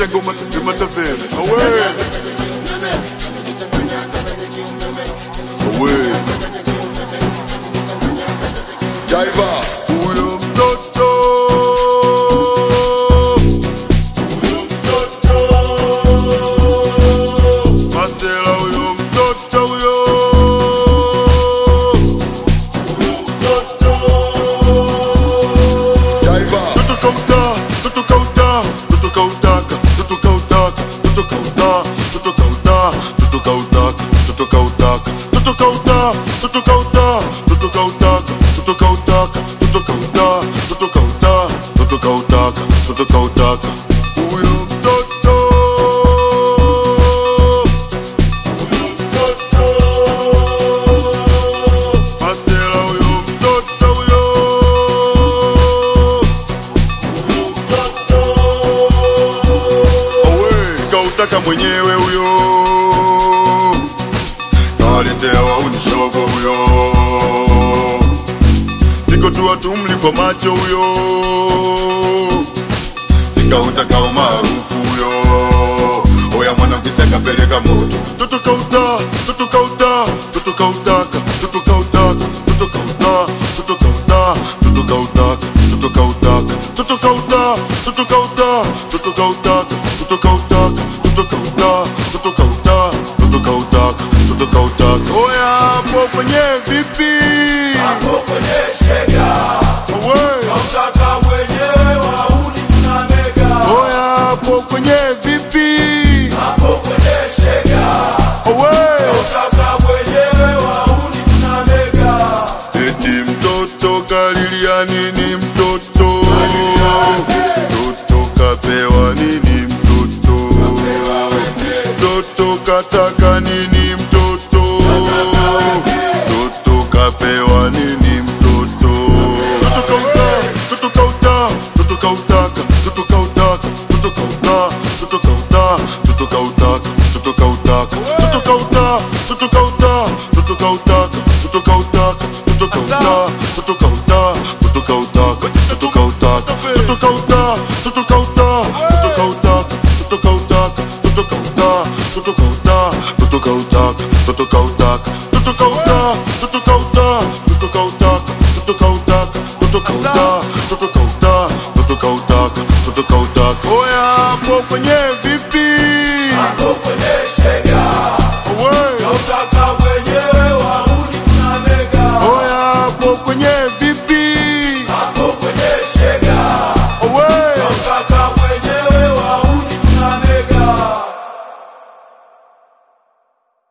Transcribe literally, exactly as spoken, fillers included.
Kisha ngoma sisi mataveni. Away. Away. Jaiva. Huyo mtoto. Huyo mtoto. Masela huyo mtoto huyo. Huyo mtoto. Jaiva. Toto kauta, toto kauta, toto kautaka, toto kautaka, toto kauta, toto kauta, toto kautaka, toto kautaka, toto kauta, toto kauta, toto kautaka, toto kautaka, toto kauta, toto kauta, toto kautaka, toto kautaka. Huyo mtoto. Huyo mtoto. Masela huyo mtoto huyo. Huyo mtoto. Owe, sikautaka mwenyewe huyo. Kawaletea wauni shogo huyo. Siko tu watu mlipo macho huyo. Sikautaka umaarufu huyo. Oya mwana ukisaka peleka moto. Toto kauta, toto kauta, toto kautaka, toto kautaka, toto kauta, toto kauta, toto kautaka, toto kautaka, toto kauta, toto kauta, toto kautaka, toto kautaka, toto kauta, toto kauta, toto kautaka, toto kautaka. Oya hapo kwenye vipi? Hapo kwenye shega. Away. Kautaka mwenyewe wauni tunamega. Oya hapo kwenye vipi? Hapo kwenye shega. Away. Kautaka mwenyewe wauni tunamega. Eti mtoto kalilia nini mtoto? Mtoto kapewa nini mtoto? Mtoto kataka nini mtoto? Mtoto kapewa nini mtoto? Mtoto kauta, mtoto kauta, mtoto kautaka, mtoto kautaka, mtoto kauta, mtoto kauta, mtoto kautaka, mtoto kautaka, mtoto kauta, mtoto kauta, mtoto kautaka, mtoto kautaka, mtoto kauta, mtoto kauta, mtoto kautaka, mtoto kautaka, mtoto kauta, mtoto kauta, mtoto kautaka, mtoto kautaka, mtoto kauta, mtoto kauta, mtoto kautaka, mtoto kautaka, mtoto kauta, mtoto kauta, mtoto kautaka, mtoto kautaka, mtoto kauta, mtoto kauta, mtoto kautaka, mtoto kautaka. Oya hapo kwenye vipi? Hapo kwenye shega. Away. Kautaka mwenyewe wauni tunamega. Oya hapo kwenye vipi?